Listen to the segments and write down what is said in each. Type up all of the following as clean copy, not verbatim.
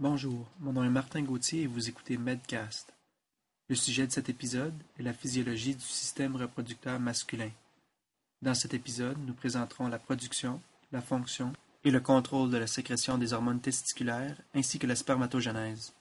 Bonjour, mon nom est Martin Gauthier et vous écoutez Medcast. Le sujet de cet épisode est la physiologie du système reproducteur masculin. Dans cet épisode, nous présenterons la production, la fonction et le contrôle de la sécrétion des hormones testiculaires ainsi que la spermatogenèse.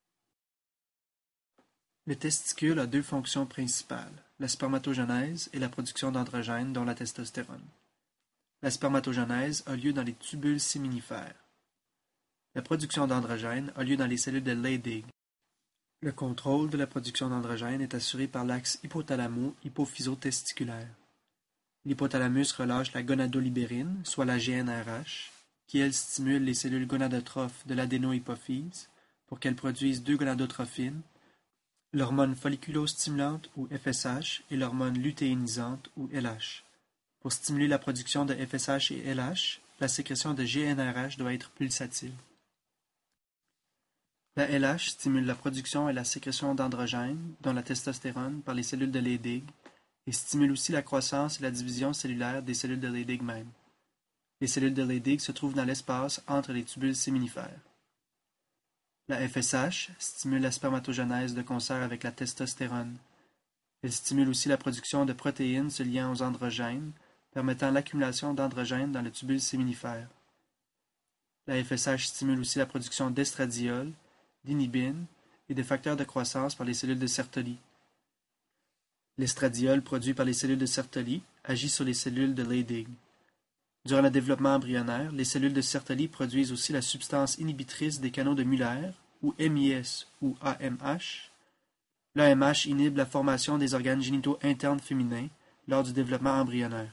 Le testicule a deux fonctions principales, la spermatogenèse et la production d'androgènes dont la testostérone. La spermatogenèse a lieu dans les tubules séminifères. La production d'androgènes a lieu dans les cellules de Leydig. Le contrôle de la production d'androgènes est assuré par l'axe hypothalamo-hypophyso-testiculaire. L'hypothalamus relâche la gonadolibérine, soit la GnRH, qui elle stimule les cellules gonadotrophes de l'adénohypophyse pour qu'elles produisent deux gonadotrophines, l'hormone folliculostimulante ou FSH et l'hormone lutéinisante ou LH. Pour stimuler la production de FSH et LH, la sécrétion de GnRH doit être pulsatile. La LH stimule la production et la sécrétion d'androgènes, dont la testostérone, par les cellules de Leydig, et stimule aussi la croissance et la division cellulaire des cellules de Leydig même. Les cellules de Leydig se trouvent dans l'espace entre les tubules séminifères. La FSH stimule la spermatogenèse de concert avec la testostérone. Elle stimule aussi la production de protéines se liant aux androgènes, permettant l'accumulation d'androgènes dans le tubule séminifère. La FSH stimule aussi la production d'estradiol, d'inhibine et de facteurs de croissance par les cellules de Sertoli. L'estradiol produit par les cellules de Sertoli agit sur les cellules de Leydig. Durant le développement embryonnaire, les cellules de Sertoli produisent aussi la substance inhibitrice des canaux de Muller, ou MIS ou AMH. L'AMH inhibe la formation des organes génitaux internes féminins lors du développement embryonnaire.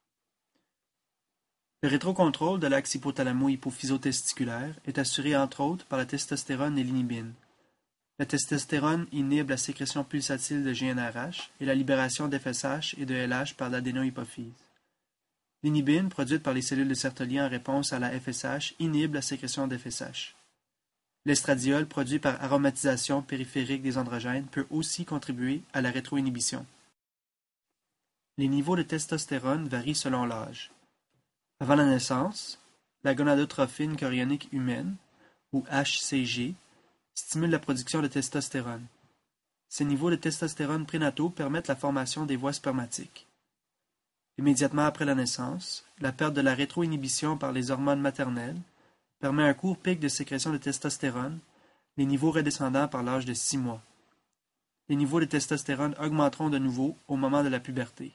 Le rétrocontrôle de l'axe hypothalamo-hypophyso-testiculaire est assuré entre autres par la testostérone et l'inhibine. La testostérone inhibe la sécrétion pulsatile de GnRH et la libération d'FSH et de LH par l'adénohypophyse. L'inhibine, produite par les cellules de Sertoli en réponse à la FSH, inhibe la sécrétion d'FSH. L'estradiol, produit par aromatisation périphérique des androgènes, peut aussi contribuer à la rétroinhibition. Les niveaux de testostérone varient selon l'âge. Avant la naissance, la gonadotrophine chorionique humaine, ou HCG, stimule la production de testostérone. Ces niveaux de testostérone prénataux permettent la formation des voies spermatiques. Immédiatement après la naissance, la perte de la rétroinhibition par les hormones maternelles permet un court pic de sécrétion de testostérone, les niveaux redescendant par l'âge de 6 mois. Les niveaux de testostérone augmenteront de nouveau au moment de la puberté.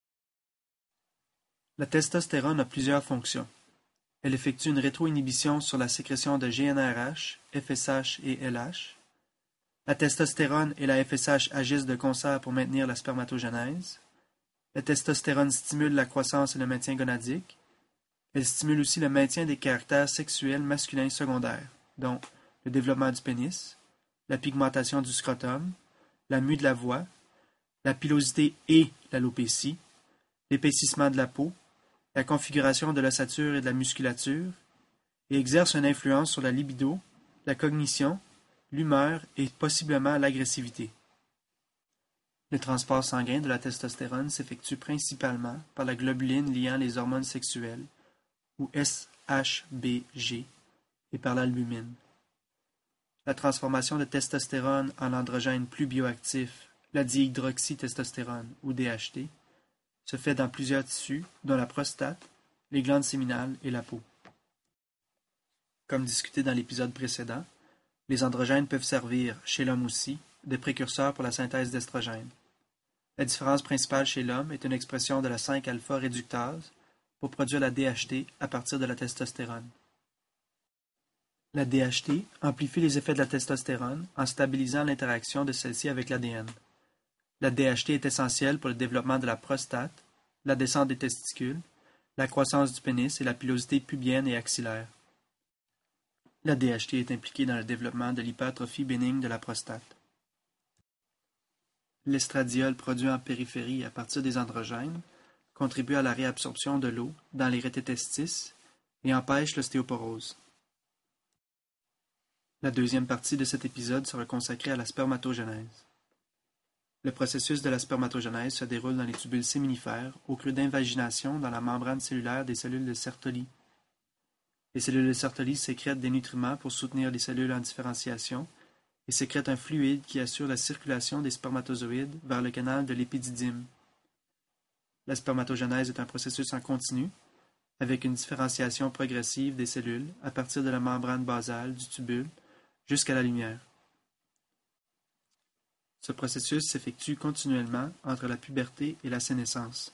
La testostérone a plusieurs fonctions. Elle effectue une rétroinhibition sur la sécrétion de GnRH, FSH et LH. La testostérone et la FSH agissent de concert pour maintenir la spermatogenèse. La testostérone stimule la croissance et le maintien gonadique. Elle stimule aussi le maintien des caractères sexuels masculins secondaires, dont le développement du pénis, la pigmentation du scrotum, la mue de la voix, la pilosité et l'alopécie, l'épaississement de la peau, la configuration de l'ossature et de la musculature, et exerce une influence sur la libido, la cognition, l'humeur et possiblement l'agressivité. Le transport sanguin de la testostérone s'effectue principalement par la globuline liant les hormones sexuelles, ou SHBG, et par l'albumine. La transformation de testostérone en androgène plus bioactif, la dihydroxytestostérone, ou DHT, se fait dans plusieurs tissus, dont la prostate, les glandes séminales et la peau. Comme discuté dans l'épisode précédent, les androgènes peuvent servir, chez l'homme aussi, de précurseurs pour la synthèse d'estrogènes. La différence principale chez l'homme est une expression de la 5-alpha-réductase pour produire la DHT à partir de la testostérone. La DHT amplifie les effets de la testostérone en stabilisant l'interaction de celle-ci avec l'ADN. La DHT est essentielle pour le développement de la prostate, la descente des testicules, la croissance du pénis et la pilosité pubienne et axillaire. La DHT est impliquée dans le développement de l'hypertrophie bénigne de la prostate. L'estradiol produit en périphérie à partir des androgènes contribue à la réabsorption de l'eau dans les rététestis et empêche l'ostéoporose. La deuxième partie de cet épisode sera consacrée à la spermatogenèse. Le processus de la spermatogenèse se déroule dans les tubules séminifères au creux d'invagination dans la membrane cellulaire des cellules de Sertoli. Les cellules de Sertoli sécrètent des nutriments pour soutenir les cellules en différenciation et sécrètent un fluide qui assure la circulation des spermatozoïdes vers le canal de l'épididyme. La spermatogenèse est un processus en continu, avec une différenciation progressive des cellules à partir de la membrane basale du tubule jusqu'à la lumière. Ce processus s'effectue continuellement entre la puberté et la sénescence.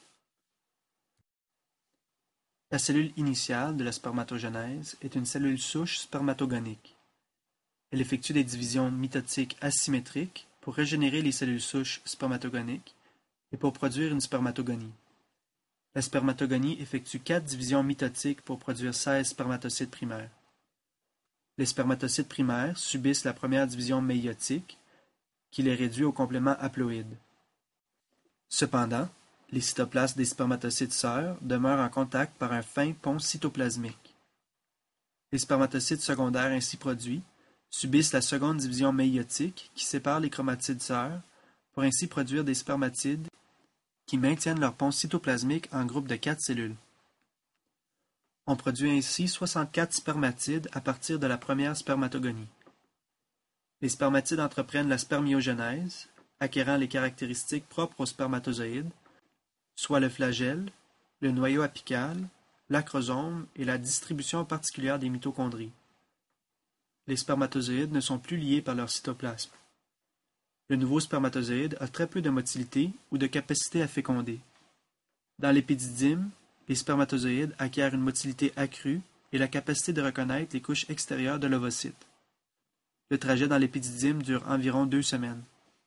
La cellule initiale de la spermatogenèse est une cellule souche spermatogonique. Elle effectue des divisions mitotiques asymétriques pour régénérer les cellules souches spermatogoniques et pour produire une spermatogonie. La spermatogonie effectue 4 divisions mitotiques pour produire 16 spermatocytes primaires. Les spermatocytes primaires subissent la première division méiotique, qui les réduit au complément haploïde. Cependant, les cytoplasmes des spermatocytes sœurs demeurent en contact par un fin pont cytoplasmique. Les spermatocytes secondaires ainsi produits subissent la seconde division méiotique qui sépare les chromatides sœurs pour ainsi produire des spermatides qui maintiennent leur pont cytoplasmique en groupe de 4 cellules. On produit ainsi 64 spermatides à partir de la première spermatogonie. Les spermatides entreprennent la spermiogenèse, acquérant les caractéristiques propres aux spermatozoïdes, soit le flagelle, le noyau apical, l'acrosome et la distribution particulière des mitochondries. Les spermatozoïdes ne sont plus liés par leur cytoplasme. Le nouveau spermatozoïde a très peu de motilité ou de capacité à féconder. Dans l'épididyme, les spermatozoïdes acquièrent une motilité accrue et la capacité de reconnaître les couches extérieures de l'ovocyte. Le trajet dans l'épididyme dure environ 2 semaines.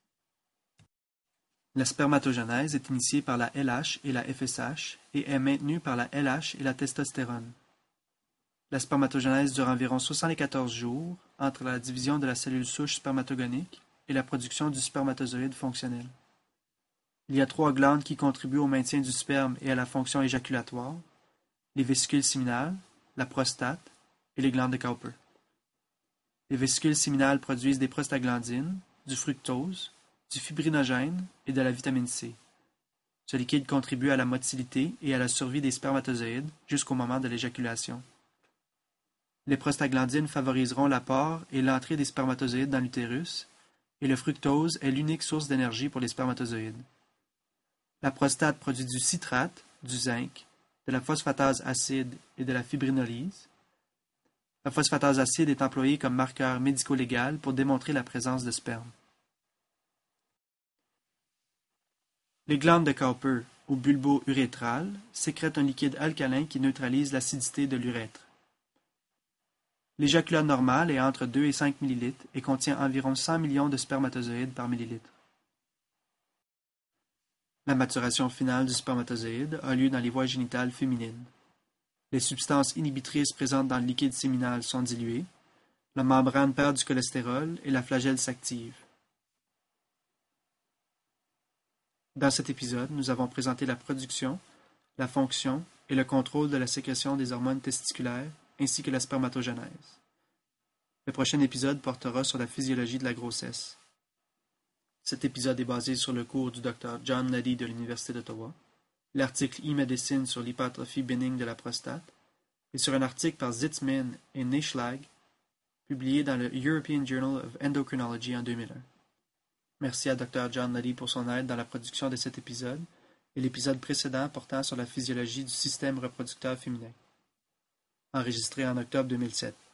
La spermatogenèse est initiée par la LH et la FSH et est maintenue par la LH et la testostérone. La spermatogenèse dure environ 74 jours entre la division de la cellule souche spermatogonique et la production du spermatozoïde fonctionnel. Il y a 3 glandes qui contribuent au maintien du sperme et à la fonction éjaculatoire, les vésicules séminales, la prostate et les glandes de Cowper. Les vésicules séminales produisent des prostaglandines, du fructose, du fibrinogène et de la vitamine C. Ce liquide contribue à la motilité et à la survie des spermatozoïdes jusqu'au moment de l'éjaculation. Les prostaglandines favoriseront l'apport et l'entrée des spermatozoïdes dans l'utérus, et le fructose est l'unique source d'énergie pour les spermatozoïdes. La prostate produit du citrate, du zinc, de la phosphatase acide et de la fibrinolyse. La phosphatase acide est employée comme marqueur médico-légal pour démontrer la présence de sperme. Les glandes de Cowper, ou bulbo-urétrales, sécrètent un liquide alcalin qui neutralise l'acidité de l'urètre. L'éjaculat normal est entre 2 et 5 ml et contient environ 100 millions de spermatozoïdes par millilitre. La maturation finale du spermatozoïde a lieu dans les voies génitales féminines. Les substances inhibitrices présentes dans le liquide séminal sont diluées, la membrane perd du cholestérol et la flagelle s'active. Dans cet épisode, nous avons présenté la production, la fonction et le contrôle de la sécrétion des hormones testiculaires ainsi que la spermatogenèse. Le prochain épisode portera sur la physiologie de la grossesse. Cet épisode est basé sur le cours du Dr. John Leddy de l'Université d'Ottawa, l'article e-Medicine sur l'hypertrophie bénigne de la prostate, et sur un article par Zitzman et Neishlag, publié dans le European Journal of Endocrinology en 2001. Merci à Dr. John Leddy pour son aide dans la production de cet épisode et l'épisode précédent portant sur la physiologie du système reproducteur féminin, enregistré en octobre 2007.